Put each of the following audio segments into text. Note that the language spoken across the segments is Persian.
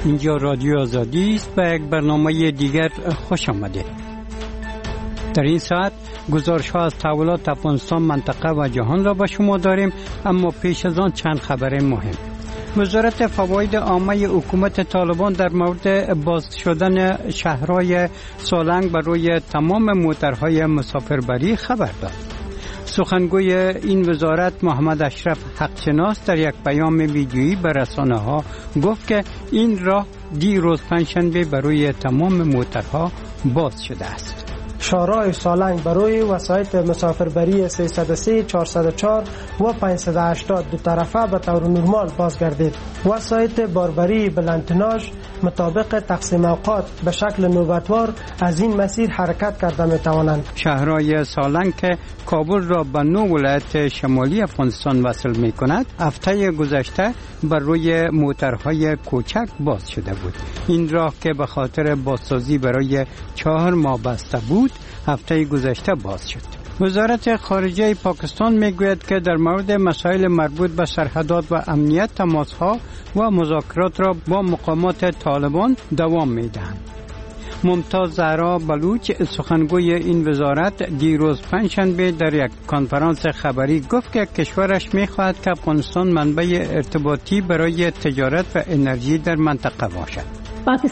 اینجا رادیو آزادی است و یک برنامه دیگر خوش آمدید. در این ساعت گزارش‌ها از تحولات افغانستان، منطقه و جهان را به شما داریم، اما پیش از آن چند خبر مهم. وزارت فواید عامه حکومت طالبان در مورد باز شدن شهرهای سالنگ بر روی تمام موترهای مسافربری خبر داد. سخنگوی این وزارت محمد اشرف حقشناس در یک پیام ویدیویی به رسانه‌ها گفت که این راه دیروز پنجشنبه برای تمام موترها باز شده است. شارع سالنگ برای وسایط مسافربری 303 404 و 580 دو طرفه به طور نرمال بازگردید. وسایط باربری بلندتناژ مطابق تقسیم اوقات به شکل نوبتوار از این مسیر حرکت کرده می توانند. شهرهای سالنگ که کابل را به 9 ولایت شمالی افغانستان وصل می کند، هفته گذشته بر روی موترهای کوچک باز شده بود. این راه که به خاطر بازسازی برای 4 ماه بسته بود، هفته گذشته باز شد. وزارت خارجه پاکستان میگوید که در مورد مسائل مربوط به سرحدات و امنیت تماسها و مذاکرات را با مقامات طالبان دوام میدهند. ممتاز زهرا بلوچ سخنگوی این وزارت دیروز پنجشنبه در یک کنفرانس خبری گفت که کشورش میخواهد که افغانستان منبع ارتباطی برای تجارت و انرژی در منطقه باشد.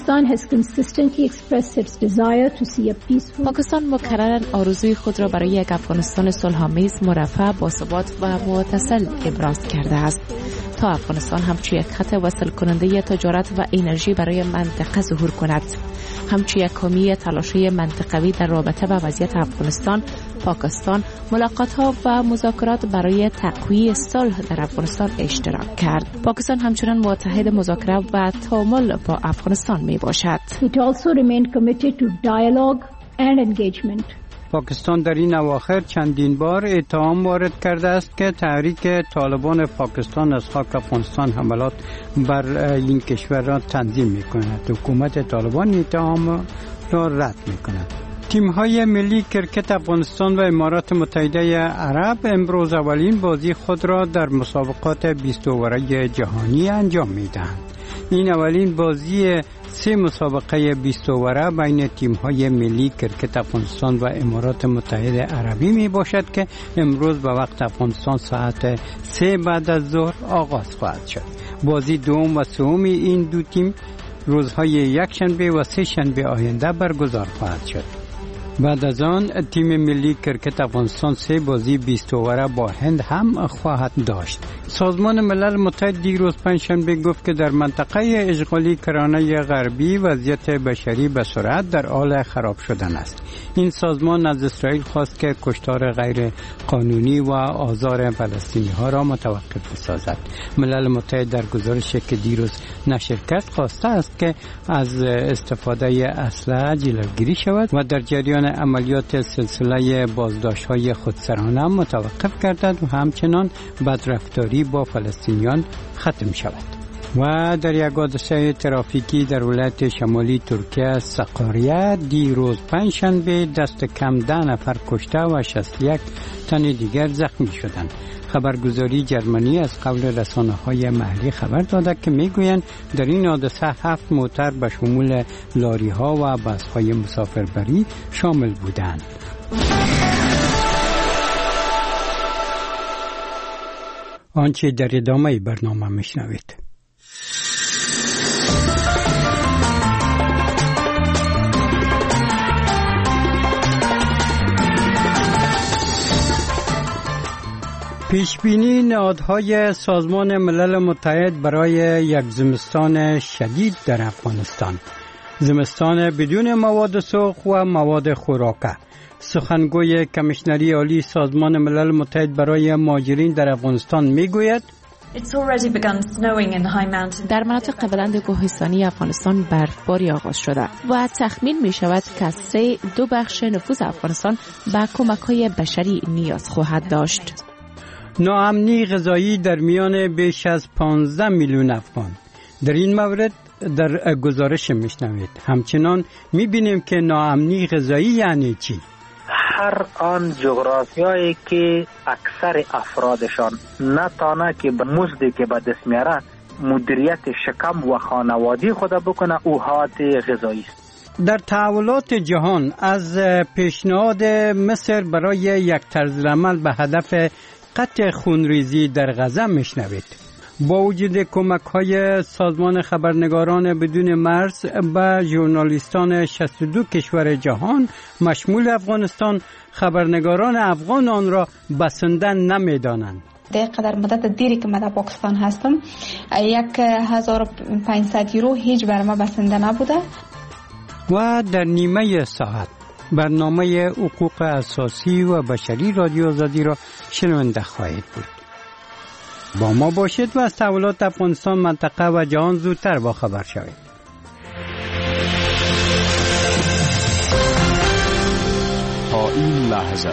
پاکستان مکرراً آرزوی خود را برای یک افغانستان صلح‌آمیز، مرفه، باثبات و متصل ابراز کرده است تا افغانستان همچون یک خط وصل کننده تجارت و انرژی برای منطقه ظهور کند، همچون یک حامی تلاش‌های منطقوی در رابطه با وضعیت افغانستان. پاکستان ملاقات‌ها و مذاکرات برای تقویت صلح در افغانستان اشتراک کرد. پاکستان همچنان متحد مذاکره و تعامل با افغانستان می باشد. It also remained committed to dialogue and engagement. پاکستان در این اواخر چندین بار اتهام وارد کرده است که تحریک طالبان پاکستان از خاک افغانستان حملات بر این کشور را تنظیم می کند. حکومت طالبان اتهام را رد می کند. تیم‌های ملی کرکت افغانستان و امارات متحده عرب امروز اولین بازی خود را در مسابقات 20 اوره جهانی انجام می‌دهند. این اولین بازی 3 مسابقه 20 اوره بین تیم‌های ملی کرکت افغانستان و امارات متحده عربی میباشد که امروز به وقت افغانستان ساعت 3 بعد از ظهر آغاز خواهد شد. بازی دوم و سوم این دو تیم روزهای یکشنبه و سه شنبه آینده برگزار خواهد شد. بعد از آن تیم ملی کرکت افغانستان 3 بازی 20 اوره با هند هم خواهد داشت. سازمان ملل متحد دیروز پنجشنبه گفت که در منطقه اشغالی کرانه غربی وضعیت بشری به سرعت در حال خراب شدن است. این سازمان از اسرائیل خواست که کشتار غیر قانونی و آزار فلسطینی ها را متوقف سازد. ملل متحد در گزارشی که دیروز نشر کرد خواسته است که از استفاده اسلحه جلوگیری شود و در جریان عملیات سلسله بازداشت‌های خودسرانه متوقف گردد و همچنان بدرفتاری با فلسطینیان ختم شود. و در یک حادثه ترافیکی در ولایت شمالی ترکیه سقاریه دیروز پنجشنبه دست کم 10 نفر کشته و 61 تن دیگر زخمی شدند. خبرگزاری جرمنی از قول رسانه‌های محلی خبر داده که میگویند در این حادثه 7 موتر به شمول لاری‌ها و بس‌های مسافربری شامل بودند. آنچه در ادامه برنامه میشنوید. پیشبینی نهادهای سازمان ملل متحد برای یک زمستان شدید در افغانستان. زمستان بدون مواد سوخت و مواد خوراکه. سخنگوی کمیشنری عالی سازمان ملل متحد برای مهاجرین در افغانستان میگوید در مناطق بلند کوهستانی افغانستان برفباری آغاز شده و تخمین می شود که 2 بخش نفوذ افغانستان به کمک‌های بشری نیاز خواهد داشت. ناامنی غذایی در میان بیش از 15 میلیون افغان. در این مورد در گزارش میشنوید. همچنان میبینیم که ناامنی غذایی یعنی چی؟ هر آن جغرافیایی که اکثر افرادشان نتانه که به مزدی که به دست میاره مدیریت شکم و خانوادی خود بکنه او حالت غذایی است. در تحولات جهان از پیشنهاد مصر برای یک طرز عمل به هدف قطع خونریزی در غزه میشنوید. با وجود کمک‌های سازمان خبرنگاران بدون مرز به ژورنالیستان 62 کشور جهان مشمول افغانستان، خبرنگاران افغان آن را بسنده نمی‌دانند. در قدر مدت دیری که من در پاکستان هستم 1500 یورو هیچ بر ما بسنده نبوده. و در نیمه ساعت برنامه حقوق اساسی و بشری رادیو آزادی را شنونده خواهید بود. با ما باشید و از تحولات افغانستان، منطقه و جهان زودتر با خبر شوید. تا این لحظه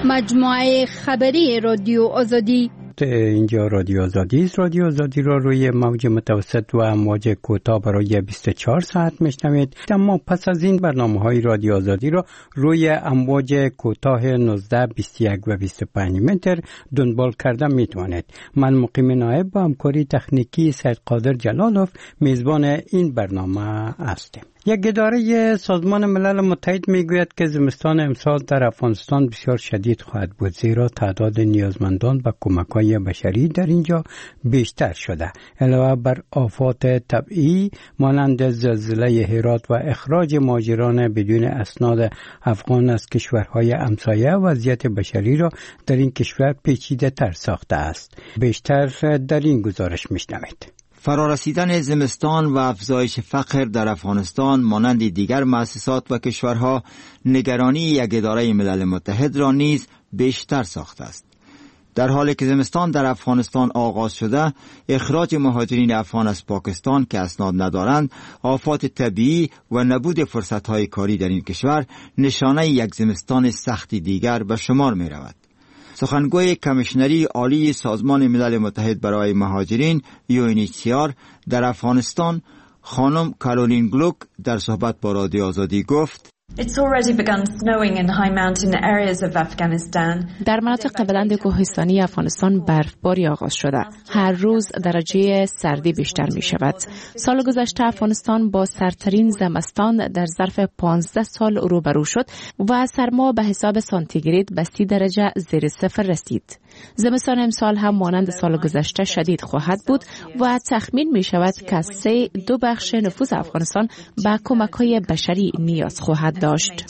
مجموعه خبری رادیو آزادی. اینجا رادیو آزادی است. رادیو آزادی را روی موج متوسط و امواج کوتاه برای 24 ساعت میشنوید. اما پس از این برنامه‌های رادیو آزادی را روی امواج کوتاه 19، 21 و 25 متر دنبال کرده میتوانید. من مقیم نایب با همکاری تکنیکی سید قادر جلالوف میزبان این برنامه هستیم. یک اداره سازمان ملل متحد میگوید که زمستان امسال در افغانستان بسیار شدید خواهد بود، زیرا تعداد نیازمندان به کمک‌های بشری در اینجا بیشتر شده. علاوه بر آفات طبیعی مانند زلزله هرات و اخراج مهاجران بدون اسناد افغان از کشورهای همسایه، وضعیت بشری را در این کشور پیچیده‌تر ساخته است. بیشتر در این گزارش میشنوید. فرارسیدن زمستان و افزایش فقر در افغانستان مانند دیگر مؤسسات و کشورها نگرانی یک اداره ملل متحد را نیز بیشتر ساخته است. در حالی که زمستان در افغانستان آغاز شده، اخراج مهاجرین افغان از پاکستان که اسناد ندارند، آفات طبیعی و نبود فرصت‌های کاری در این کشور نشانه یک زمستان سختی دیگر به شمار می رود. سخنگوی کمیشنری عالی سازمان ملل متحد برای مهاجرین UNHCR در افغانستان خانم کارولین گلوک در صحبت با رادیو آزادی گفت: It's already begun snowing in high mountain areas of Afghanistan. در مناطق بلند کوهستانی افغانستان برفباری آغاز شده. هر روز درجه سردی بیشتر می شود. سال گذشته افغانستان با سردترین زمستان در ظرف 15 سال روبرو شد و سرما به حساب سانتیگراد به 30 درجه زیر صفر رسید. زمستان امسال هم مانند سال گذشته شدید خواهد بود و تخمین می شود که 2 بخش نفوذ افغانستان به کمک‌های بشری نیاز خواهد داشت.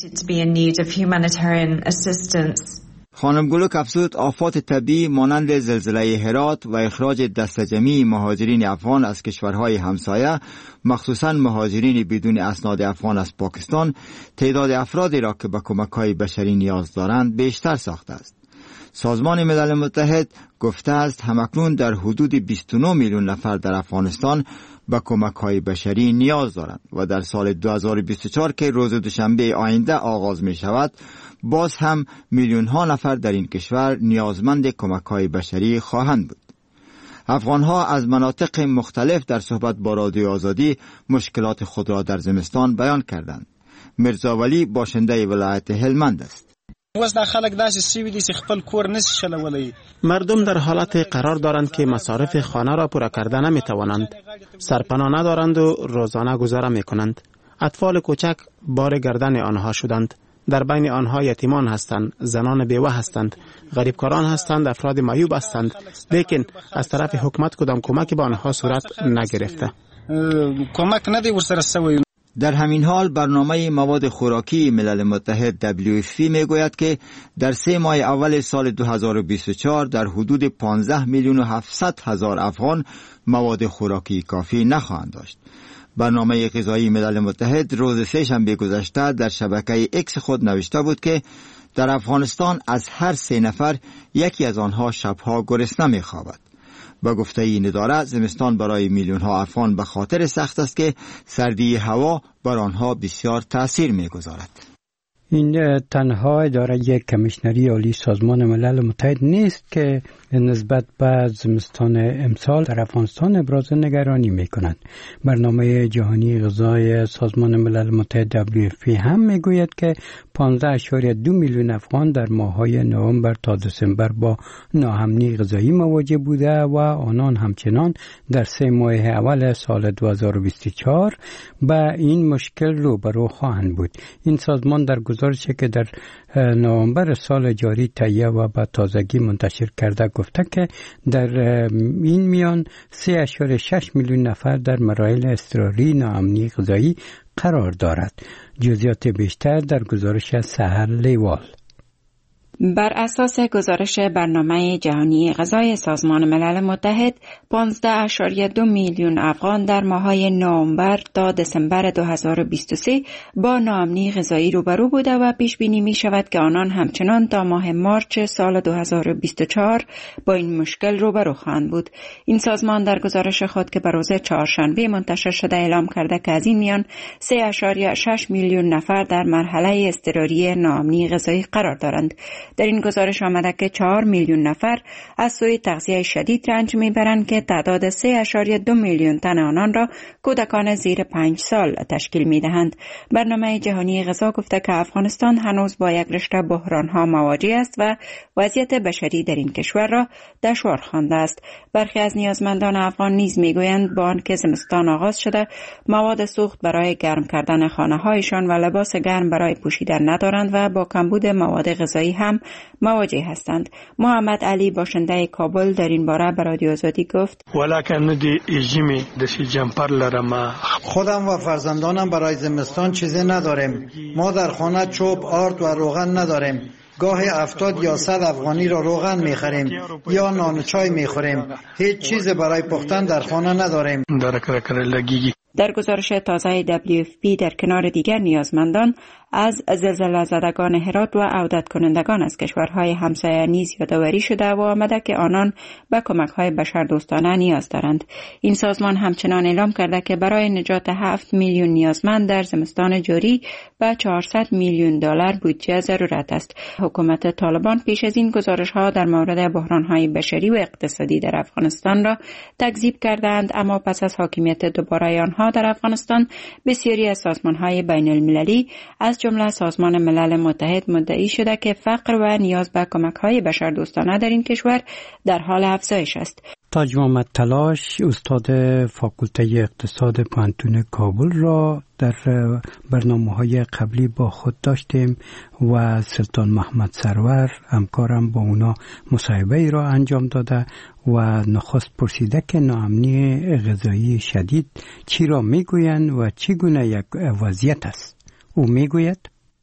خانم گلوک افزود آفات طبیعی مانند زلزله هرات و اخراج دسته‌جمعی مهاجرین افغان از کشورهای همسایه، مخصوصاً مهاجرین بدون اسناد افغان از پاکستان، تعداد افرادی را که به کمک‌های بشری نیاز دارند بیشتر ساخته است. سازمان ملل متحد گفته است همکنون در حدود 29 میلیون نفر در افغانستان به کمک‌های بشری نیاز دارند و در سال 2024 که روز دوشنبه آینده آغاز می شود، باز هم میلیون ها نفر در این کشور نیازمند کمک‌های بشری خواهند بود. افغان‌ها از مناطق مختلف در صحبت با رادیو آزادی مشکلات خود را در زمستان بیان کردند. مرزا ولی باشنده ولایت هلمند است. مردم در حالت قرار دارند که مصارف خانه را پورا کرده نمی توانند. سرپناه ندارند و روزانه گذاره می کنند. اطفال کوچک بار گردن آنها شدند. در بین آنها یتیمان هستند، زنان بیوه هستند، غریبکاران هستند، افراد معیوب هستند، لیکن از طرف حکومت کدام کمکی به آنها صورت نگرفته. در همین حال برنامه مواد خوراکی ملل متحد WFP میگوید که در 3 ماه اول سال 2024 در حدود 15 میلیون و 700 هزار افغان مواد خوراکی کافی نخواهند داشت. برنامه غذایی ملل متحد روز سه‌شنبه گذشته در شبکه اکس خود نوشته بود که در افغانستان از هر 3 نفر یکی از آنها شبها گرسنه می‌خوابد. با گفته این اداره زمستان برای میلیون ها افغان به خاطر سخت است که سردی هوا بر آنها بسیار تأثیر می‌گذارد. این تنها اداره یک کمیشنری عالی سازمان ملل متحد نیست که نسبت به زمستان امسال در افغانستان ابراز نگرانی می کند. برنامه جهانی غذای سازمان ملل متحد WFP هم می گوید که 15.2 میلیون افغان در ماه‌های نوامبر تا دسامبر با ناامنی غذایی مواجه بوده و آنان همچنان در 3 ماه اول سال 2024 به این مشکل روبرو خواهند بود. این سازمان در گزارشی که در نوامبر سال جاری تهیه و به تازگی منتشر کرده گفته که در این میان 3.6 میلیون نفر در مراحل اضطراری ناامنی غذایی قرار دارد. جزئیات بیشتر در گزارش سحر لیوال. بر اساس گزارش برنامه جهانی غذای سازمان ملل متحد 15.2 میلیون افغان در ماه‌های نوامبر تا دسامبر 2023 با ناامنی غذایی روبرو بوده و پیش بینی می شود که آنان همچنان تا ماه مارچ سال 2024 با این مشکل روبرو خواهند بود. این سازمان در گزارش خود که به روز چهارشنبه منتشر شده اعلام کرده که از این میان 3.6 میلیون نفر در مرحله اضطراری ناامنی غذایی قرار دارند. در این گزارش آمده که 4 میلیون نفر از سوی تغذیه شدید رنج میبرند که تعداد 3.2 میلیون تن آنان را کودکان زیر 5 سال تشکیل میدهند. برنامه جهانی غذا گفته که افغانستان هنوز با یک رشته بحرانها مواجه است و وضعیت بشری در این کشور را دشوار خوانده است. برخی از نیازمندان افغان نیز میگویند با آنکه زمستان آغاز شده مواد سوخت برای گرم کردن خانه‌هایشان و لباس گرم برای پوشیدن ندارند و با کمبود مواد غذایی هم مواجه هستند. محمد علی باشنده کابل در این باره به رادیو آزادی گفت: خودم و فرزندانم برای زمستان چیزی نداریم. ما در خانه چوب، آرد و روغن نداریم. گاهی 70 یا 100 افغانی را روغن میخریم یا نان و چای میخوریم. هیچ چیز برای پختن در خانه نداریم. در گزارش تازه WFP در کنار دیگر نیازمندان از زلزله زدگان هرات و عودت کنندگان از کشورهای همسایه نیز یادآوری شده و آمده که آنان به کمک‌های بشردوستانه نیاز دارند. این سازمان همچنان اعلام کرده که برای نجات 7 میلیون نیازمند در زمستان جاری به 400 میلیون دلار بودجه ضرورت است. حکومت طالبان پیش از این گزارش‌ها در مورد بحران‌های بشری و اقتصادی در افغانستان را تکذیب کردند، اما پس از حاکمیت دوباره آنها در افغانستان بسیاری از سازمان‌های بین‌المللی از جمله سازمان ملل متحد مدعی شده که فقر و نیاز به کمک‌های بشردوستانه در این کشور در حال افزایش است. تاج محمد تلاش استاد فاکولته اقتصاد پانتون کابل را در برنامه‌های قبلی با خود داشتیم و سلطان محمد سرور همکارم با اونا مصاحبه ای را انجام داده و نخست پرسیده که ناامنی غذایی شدید چی را میگویند و چگونه یک وضعیت است. او میگوید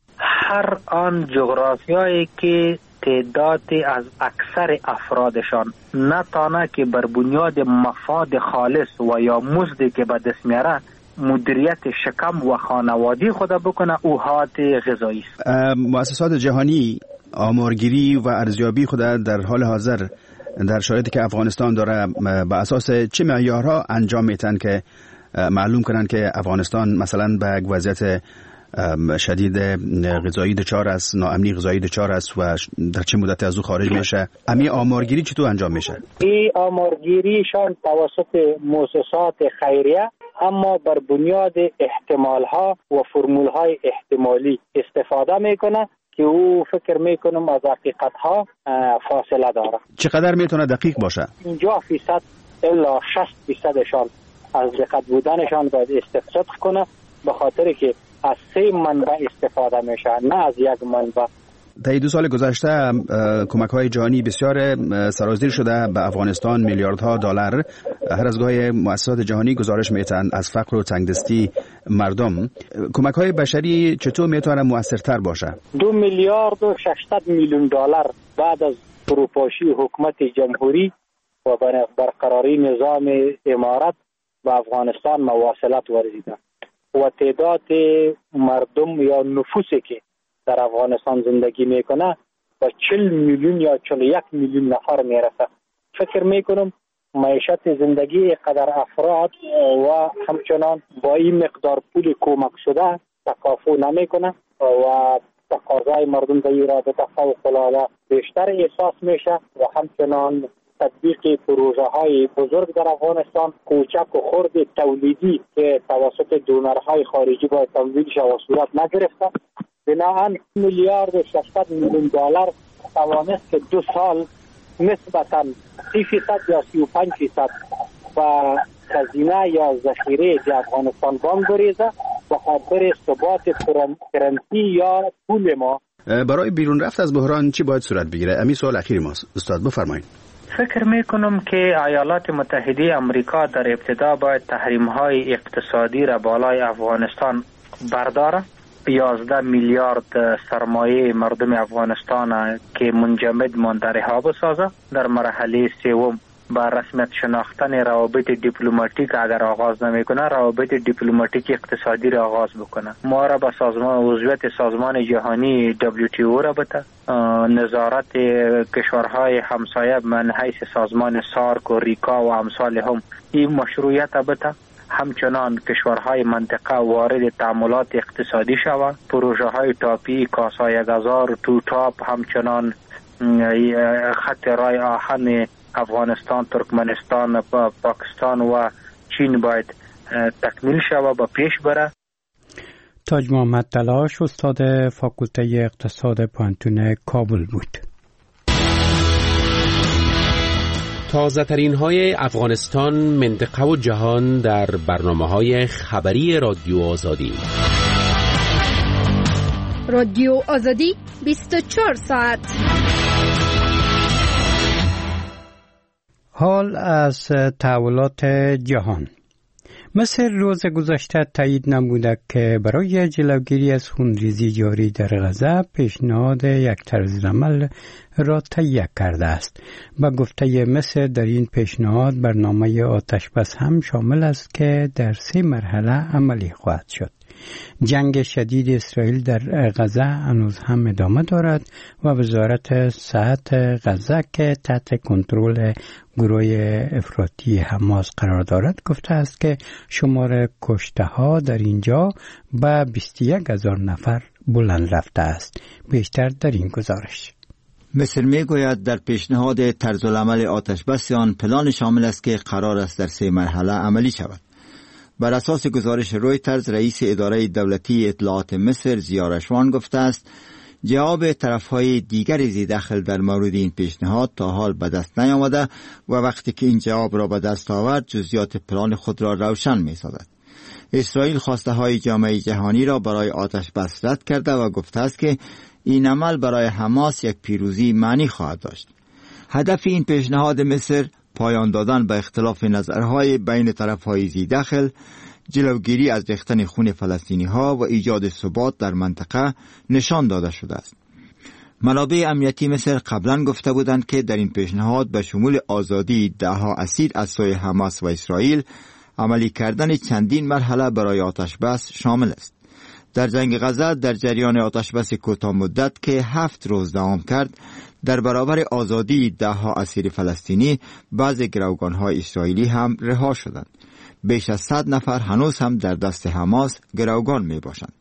هر آن جغرافیایی که تعدادی از اکثر افرادشان نتانه که بر بنیاد مفاد خالص و یا مزدی که به دست میاره مدیریت شکم و خانوادی خود بکنه او حالت غذایی است. مؤسسات جهانی آمارگیری و ارزیابی خود در حال حاضر در شرایطی که افغانستان داره به اساس چه معیارها انجام میتن که معلوم کنن که افغانستان مثلا به وضعیت شدید غذایی دچار است، ناامنی غذایی دچار است و در چه مدتی از او خارج میشه؟ امی آمارگیری چطور انجام میشه؟ این آمارگیریشان توسط مؤسسات خیریه اما بر بنیاد احتمال ها و فرمول های احتمالی استفاده میکنه که او فکر میکنم از حقیقت ها فاصله داره. چقدر میتونه دقیق باشه؟ 50% الا 60%شان از دقت بودنشان باید استفاده کنه، به خاطر که از 3 منبع استفاده میشه نه از یک منبع. طی 2 سال گذشته کمک‌های جهانی بسیار سرازیر شده به افغانستان، میلیاردها دلار. هر از گاهی مؤسسات جهانی گزارش میتن از فقر و تنگدستی مردم. کمک‌های بشری چطور میتونه موثرتر باشه؟ 2 میلیارد و 600 میلیون دلار بعد از فروپاشی حکومت جمهوری و برقراری نظام امارت به افغانستان مواصلت ورزیده و تعداد مردم یا نفوسی که در افغانستان زندگی میکنه با 40 میلیون یا 41 میلیون نفر میرسه. فکر میکنم معیشت زندگی قدر افراد و همچنان با این مقدار پول کمک شده تکافو نمیکنه و تقاضای مردم در این رابطه فوق‌العاده بیشتر احساس میشه و همچنان تطبیق پروژه های بزرگ در افغانستان، کوچک و خرد تولیدی که توسط دونرهای خارجی باید تمویل شود صورت نگرفته. بنابراین میلیارد 600 میلیون دلار توانست که 2 سال نسبتاً 30% یا 35% و خزینه یا ذخیره در افغانستان بانک بریزه و خاطر ثبات کرنسی یا پول ما. برای بیرون رفت از بحران چی باید صورت بگیره؟ همین سوال اخیری ماست. استاد بفرمایید. فکر میکنم که ایالات متحده آمریکا در ابتدا باید تحریم‌های اقتصادی را بالای افغانستان برداره. 11 میلیارد سرمایه مردم افغانستان که منجمد مانده رها بسازه. در مرحله سوم با رسمیت شناختن روابط دیپلماتیک اگر آغاز نمیکنه، روابط دیپلماتیک اقتصادی را آغاز بکنه. ما را به عضویت سازمان جهانی WTO را بده، نظارت کشورهای همسایه من حیث سازمان سارک و ریکا و امثال هم این مشروعیت بده. همچنان کشورهای منطقه وارد تعاملات اقتصادی شود. پروژه های تاپی کاسای گذار، تو تاپ، همچنان خط رای آهن افغانستان، ترکمنستان، پاکستان و چین باید تکمیل شود و پیش بره. تاج محمد تلاش، استاد فاکولته اقتصاد پانتون کابل بود. تازه ترین های افغانستان، منطقه و جهان در برنامه های خبری رادیو آزادی. رادیو آزادی 24 ساعت. حال از تحولات جهان. مصر روز گذشته تایید نموده که برای جلوگیری از خونریزی جاری در غزه پیشنهاد یک طرزالعمل را تهیه کرده است. با گفته مصر در این پیشنهاد برنامه آتشبس هم شامل است که در 3 مرحله عملی خواهد شد. جنگ شدید اسرائیل در غزه هنوز هم ادامه دارد و وزارت صحت غزه که تحت کنترل گروه افراطی حماس قرار دارد گفته است که شمار کشته ها در اینجا به 21,000 نفر بلند رفته است. بیشتر در این گزارش. مصر میگوید در پیشنهاد طرزالعمل آتشبس آن پلان شامل است که قرار است در 3 مرحله عملی شود. بر اساس گزارش رویترز، رئیس اداره دولتی اطلاعات مصر ضیا رشوان گفته است جواب طرفهای دیگر ذی‌دخل در مورد این پیشنهاد تا حال به دست نیامده و وقتی که این جواب را به دست آورد جزئیات پلان خود را روشن می سازد. اسرائیل خواسته های جامعه جهانی را برای آتش بس رد کرده و گفته است که این عمل برای حماس یک پیروزی معنی خواهد داشت. هدف این پیشنهاد مصر پایان دادن به اختلاف نظرهای بین طرفهای ذی‌دخل، جلوگیری از ریختن خون فلسطینی ها و ایجاد ثبات در منطقه نشان داده شده است. منابع امنیتی مصر قبلا گفته بودند که در این پیشنهاد به شمول آزادی 10 اسیر از سوی حماس و اسرائیل، عملی کردن چندین مرحله برای آتشبس شامل است. در جنگ غزه در جریان آتشبس کوتاه مدت که 7 روز دوام کرد، در برابر آزادی 10 اسیر فلسطینی بعضی گروگان‌های اسرائیلی هم رها شدند. بیش از 100 نفر هنوز هم در دست حماس گروگان می باشند.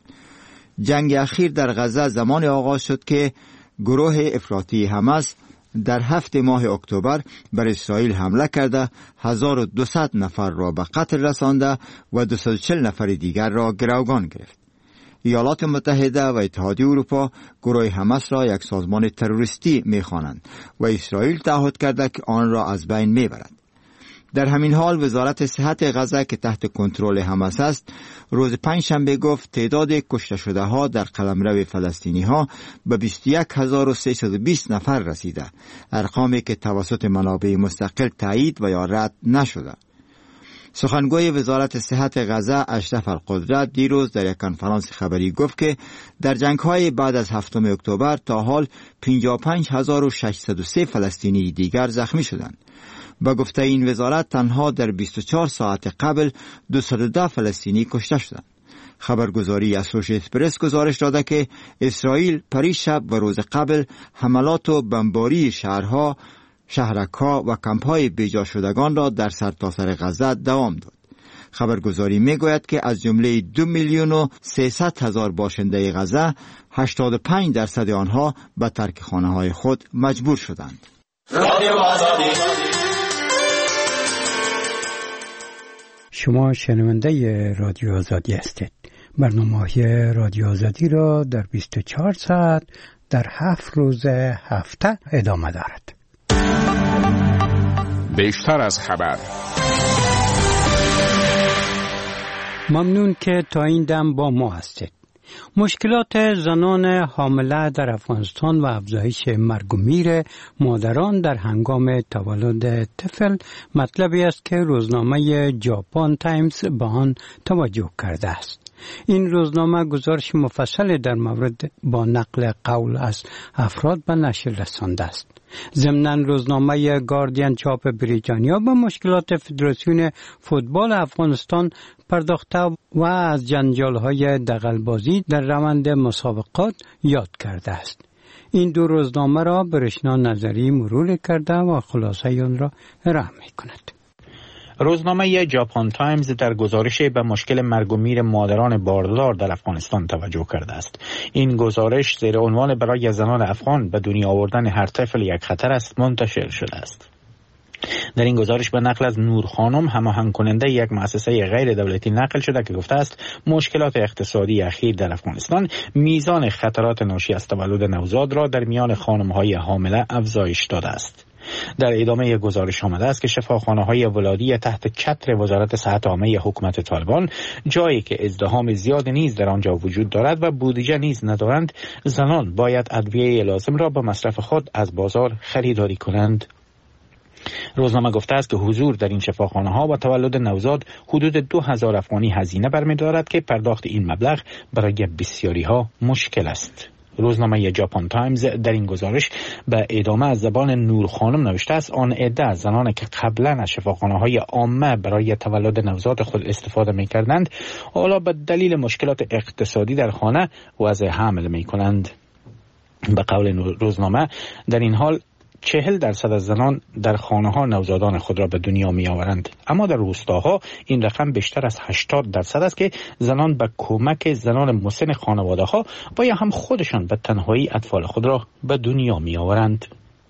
جنگ اخیر در غزه زمان آغاز شد که گروه افراطی حماس در 7 ماه اکتبر بر اسرائیل حمله کرده 1200 نفر را به قتل رسانده و 240 نفر دیگر را گروگان گرفت. ایالات متحده و اتحادیه اروپا گروه حماس را یک سازمان تروریستی می‌خوانند و اسرائیل تعهد کرده که آن را از بین می‌برد. در همین حال وزارت صحت غزه که تحت کنترل حماس است روز پنجشنبه گفت تعداد کشته شده ها در قلمرو فلسطینی ها به 21320 نفر رسیده، ارقامی که توسط منابع مستقل تایید و یا رد نشده. سخنگوی وزارت صحت غزه اشرف القدرت دیروز در یک کنفرانس خبری گفت که در جنگ‌های بعد از 7 اکتبر تا حال 55603 فلسطینی دیگر زخمی شدند. با گفته این وزارت تنها در 24 ساعت قبل 210 فلسطینی کشته شدند. خبرگزاری اسوشییتد پرس گزارش داده که اسرائیل پریشب و روز قبل حملات و بمباری شهرها، شهرک‌ها و کمپ‌های بیجا شدگان را در سرتاسر غزه دوام داد. خبرگزاری میگوید که از جمله 2,300,000 باشنده غزه 85% آنها به ترک خانه‌های خود مجبور شدند. شما شنونده رادیو آزادی هستید. برنامه‌های رادیو آزادی را در 24 ساعت در 7 روز هفته ادامه دارد. بیشتر از خبر. ممنون که تا این دم با ما هستید. مشکلات زنان حامله در افغانستان و افزایش مرگ و میر مادران در هنگام تولد طفل مطلبی است که روزنامه ژاپن تایمز به آن توجه کرده است. این روزنامه گزارش مفصل در مورد با نقل قول از افراد به نشر رسانده است. ضمناً روزنامه گاردین چاپ بریتانیا به مشکلات فدراسیون فوتبال افغانستان پرداخته و از جنجال‌های دغل‌بازی در روند مسابقات یاد کرده است. این دو روزنامه را برشنا نظری مرور کرده و خلاصه آن را ارائه می‌کند. روزنامه ژاپن تایمز در گزارش به مشکل مرگ و میر مادران باردار در افغانستان توجه کرده است. این گزارش زیر عنوان برای زنان افغان به دنیا آوردن هر طفل یک خطر است منتشر شده است. در این گزارش به نقل از نور خانم، هماهنگ کننده یک مؤسسه غیر دولتی، نقل شده که گفته است مشکلات اقتصادی اخیر در افغانستان میزان خطرات ناشی از تولد نوزاد را در میان خانم‌های حامله افزایش داده است. در ادامه گزارش آمده است که شفاخانه‌های ولادی تحت چتر وزارت صحت عامه حکومت طالبان، جایی که ازدحام زیاد نیز در آنجا وجود دارد و بودجه نیز ندارند، زنان باید ادویه لازم را به مصرف خود از بازار خریداری کنند. روزنامه گفته است که حضور در این شفاخانه‌ها و تولد نوزاد حدود 2000 افغانی هزینه برمی‌دارد که پرداخت این مبلغ برای بسیاری‌ها مشکل است. روزنامه ژاپن تایمز در این گزارش به ادامه از زبان نور خانم نوشته است آن عده از زنان که قبلا از شفاخانه‌های عامه برای تولد نوزاد خود استفاده می‌کردند، حالا به دلیل مشکلات اقتصادی در خانه وضع حمل می‌کنند. به قول روزنامه در این حال 40% از زنان در خانه‌ها نوزادان خود را به دنیا می‌آورند، اما در روستاها این رقم بیشتر از 80% است که زنان به کمک زنان مسن خانواده‌ها و یا هم خودشان به تنهایی اطفال خود را به دنیا می‌آورند.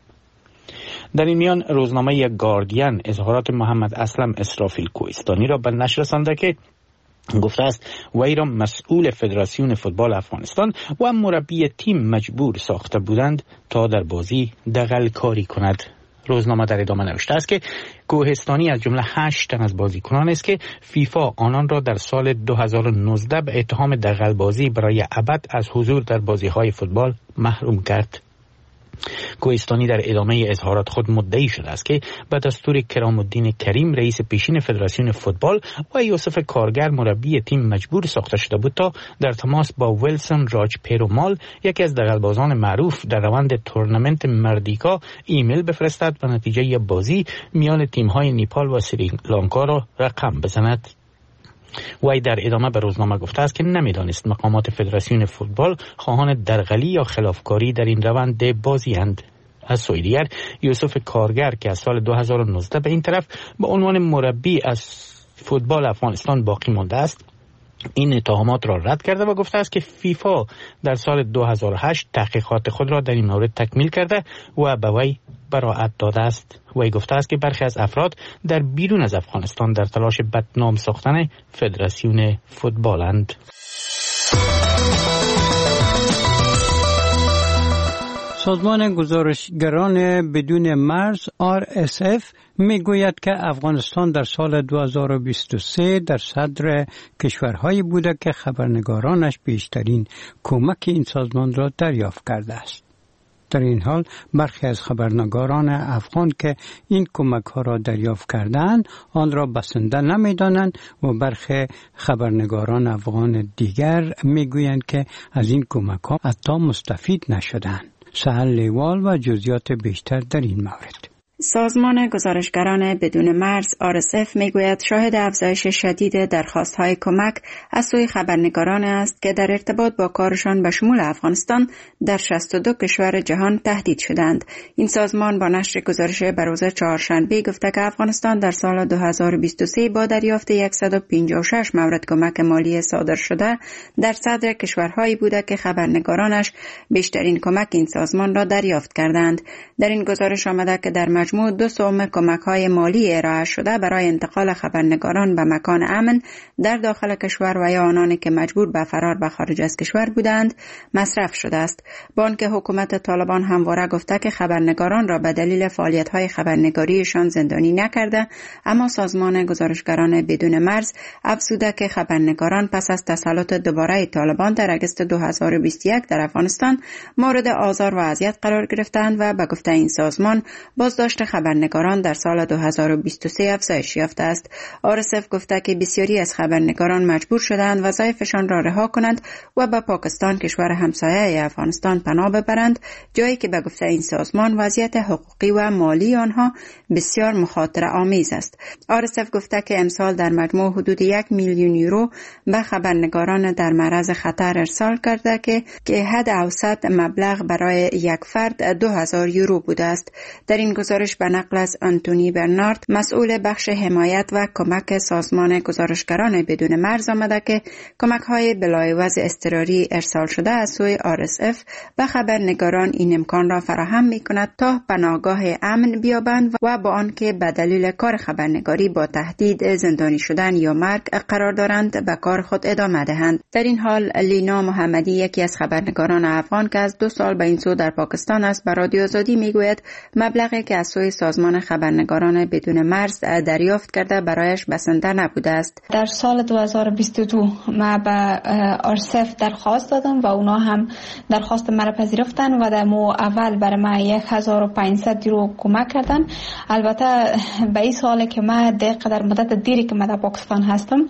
در این میان روزنامه گاردین اظهارات محمد اسلم اسرافیل کوهستانی را به نشر رسانده که گفته است وی را مسئول فدراسیون فوتبال افغانستان و مربی تیم مجبور ساخته بودند تا در بازی دغل کاری کند. روزنامه در ادامه نوشته است که کوهستانی از جمله 8 تن از بازیکنان است که فیفا آنان را در سال 2019 به اتهام دغل بازی برای ابد از حضور در بازی‌های فوتبال محروم کرد. کوهستانی در ادامه اظهارات خود مدعی شده است که به دستور کرام الدین کریم رئیس پیشین فدراسیون فوتبال و یوسف کارگر مربی تیم مجبور ساخته شده بود تا در تماس با ویلسون راج پیرومال، یکی از دغلبازان معروف در روند تورنمنت مردیکا، ایمیل بفرستد و نتیجه بازی میان تیم‌های نیپال و سریلانکا را رقم بزند. وی در ادامه به روزنامه گفته است که نمیدانست مقامات فدراسیون فوتبال خواهان درغلی یا خلافکاری در این روند بازی اند. از سوی دیگر یوسف کارگر که از سال 2019 به این طرف به عنوان مربی از فوتبال افغانستان باقی مانده است، این اتهامات را رد کرده و گفته است که فیفا در سال 2008 تحقیقات خود را در این مورد تکمیل کرده و به وی براءت داده است. وی گفته است که برخی از افراد در بیرون از افغانستان در تلاش بدنام ساختن فدراسیون فوتبالند. سازمان گزارشگران بدون مرز RSF میگوید که افغانستان در سال 2023 در صدر کشورهایی بوده که خبرنگارانش بیشترین کمک این سازمان را دریافت کرده است. در این حال برخی از خبرنگاران افغان که این کمک ها را دریافت کردند آن را بسنده نمیدانند و برخی خبرنگاران افغان دیگر میگویند که از این کمک ها حتی مستفید نشدند. سهل لیوال و جزئیات بیشتر در این مورد. سازمان گزارشگران بدون مرز RSF میگوید شاهد افزایش شدید درخواست‌های کمک از سوی خبرنگاران است که در ارتباط با کارشان به شمول افغانستان در 62 کشور جهان تهدید شدند. این سازمان با نشر گزارش به روز چهارشنبه گفته که افغانستان در سال 2023 با دریافت 156 مورد کمک مالی صادر شده در صدر کشورهایی بوده که خبرنگارانش بیشترین کمک این سازمان را دریافت کردند. در این گزارش آمده که در مجموع 2/3 کمک‌های مالی ارائه شده برای انتقال خبرنگاران به مکان امن در داخل کشور و یا آنانی که مجبور به فرار به خارج از کشور بودند مصرف شده است. با آنکه حکومت طالبان همواره گفته که خبرنگاران را به دلیل فعالیت‌های خبرنگاریشان زندانی نکرده، اما سازمان گزارشگران بدون مرز افزوده که خبرنگاران پس از تسلط دوباره طالبان در اگست 2021 در افغانستان مورد آزار و اذیت قرار گرفتند و به گفته این سازمان بازداشت خبرنگاران در سال 2023 افزایش یافته است. RSF گفته که بسیاری از خبرنگاران مجبور شدند وظایفشان را رها کنند و به پاکستان کشور همسایه افغانستان پناه ببرند، جایی که به گفته این سازمان وضعیت حقوقی و مالی آنها بسیار مخاطره آمیز است. RSF گفته که امسال در مجموع حدود 1 میلیون یورو به خبرنگاران در معرض خطر ارسال کرده که حد اوسط مبلغ برای یک فرد 2000 یورو بوده است. در این گزارش به نقل از آنتونی برنارد مسئول بخش حمایت و کمک سازمان گزارشگران بدون مرز آمده که کمک‌های بلایوز اضطراری ارسال شده از سوی RSF به خبرنگاران این امکان را فراهم می‌کند تا پناهگاه امن بیابند و با آنکه به دلیل کار خبرنگاری با تهدید زندانی شدن یا مرگ قرار دارند به کار خود ادامه دهند. در این حال لینا محمدی یکی از خبرنگاران افغان که از 2 سال به این سو در پاکستان است به رادیو آزادی میگوید مبلغی که از سوی سازمان خبرنگاران بدون مرز دریافت کرده برایش بسنده نبوده است. در سال 2022 ما به RSF درخواست دادم و اونا هم درخواست مرا پذیرفتن و در اول برای ما 1500 یورو کمک کردن. البته به این سال که ما در مدت دیری که ما در پاکستان هستم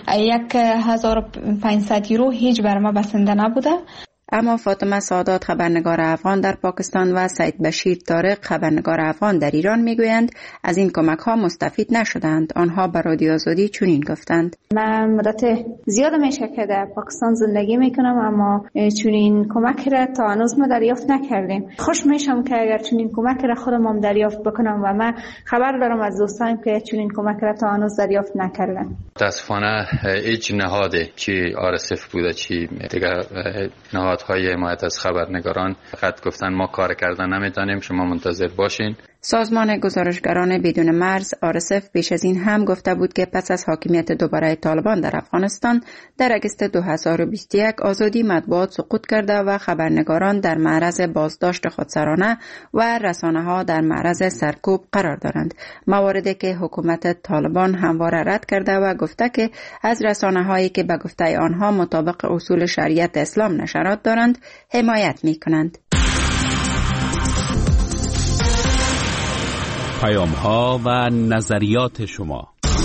1500 یورو هیچ برای ما بسنده نبوده. اما فاطمه سادات خبرنگار افغان در پاکستان و سید بشیر طارق خبرنگار افغان در ایران میگویند از این کمک ها مستفید نشدند. آنها به رادیو آزادی چنین گفتند: من مدت زیاد میشه که در پاکستان زندگی میکنم اما چنین کمک را تا هنوز ما دریافت نکردیم. خوش میشم که اگر چنین کمک را خودم هم دریافت بکنم و من خبر دارم از دوستانم که چنین کمک را تا هنوز دریافت نکردن. متاسفانه هیچ نهادی چی RSF بوده چی دیگر نهادهای حمایت از خبرنگاران فقط گفتن ما کار کردن نمیتونیم، شما منتظر باشین. سازمان گزارشگران بدون مرز RSF پیش از این هم گفته بود که پس از حاکمیت دوباره طالبان در افغانستان در اگست 2021 آزادی مطبوعات سقوط کرده و خبرنگاران در معرض بازداشت خودسرانه و رسانه‌ها در معرض سرکوب قرار دارند. مواردی که حکومت طالبان همواره رد کرده و گفته که از رسانه‌هایی که به گفته آنها مطابق اصول شریعت اسلام نشرات دارند حمایت می‌کنند. پیام‌ها و نظریات شما.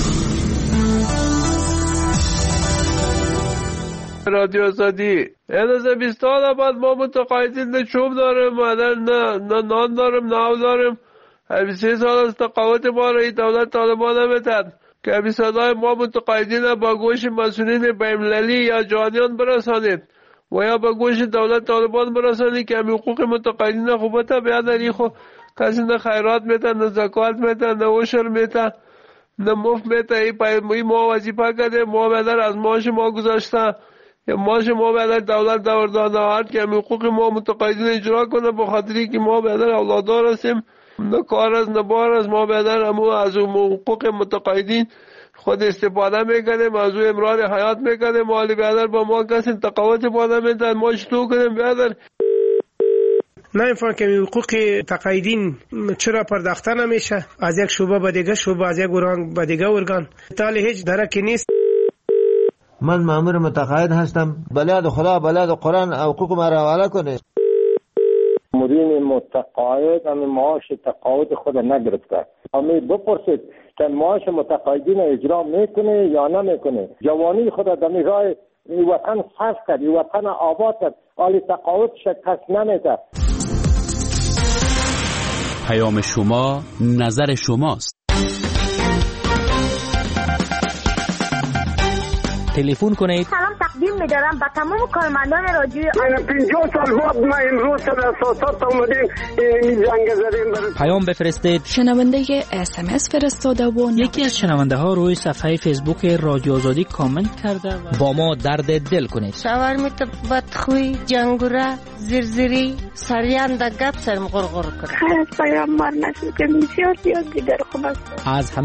رادیو آزادی از 20 سال بعد ما متقاعدین نه چوب داریم نه نان داریم نه آب داریم. 23 سال از تقاعد ما را دولت طالبان نمیداد که به صدای ما متقاعدین با گوش مسئولین بین‌المللی یا جهانیان برسانید و یا با گوش دولت طالبان برسانید که حقوق متقاعدین خوبت بیادری خو کسی نه خیرات میده نه زکات میده نه عشر میده نه مفت میده. ای ما وظیفه کرده ما بدر از معاش ما گذاشته یا معاش ما بدر دولت داده هست که حقوق ما متقاعدین اجرا کنه، به خاطری که ما بدر اولادار هستیم نه کار از نه بار از ما بدر اما از حقوق متقاعدین خود استفاده میکنیم، از او امرار حیات میکنیم. مالی بدر با ما کسی تقاوت باده میده ما چطور کنیم بدر نمیفهم که حقوق تقاعدین چرا پرداخته نمیشه از یک شعبه به دیگه شعبه، از یک ارگان به دیگه ارگان، تالی هیچ درکی نیست. من مأمور متقاعد هستم، بلاد خدا بلاد قرآن حقوق ما را حواله کنه. مدیر متقاعد هم معاش تقاعد خود نگرفته، اما بپرسید که معاش متقاعدین اجرا میکنه یا نمیکنه. جوانی خود در راه وطن صرف کرد، وطن آباد کرد، حالی تقاعد شکست نمیده. پیام شما نظر شماست. تلفن کنید. سلام تقدیم می‌دارم به تمام کارمندان رادیو. من 50 سال بعد ما امروز در اساسات اومدیم این جنگ زدیم. پیام بفرستید. شنونده SMS فرستاده و یکی از شنونده ها روی صفحه فیسبوک رادیو آزادی کامنت کرده و با ما درد دل کنید. شاورمیت بدخوی جنگوره زرزری سریان د گپ سرم غرغر کنه. خیر پیام بر نشد که بسیار دیگر خوب است. از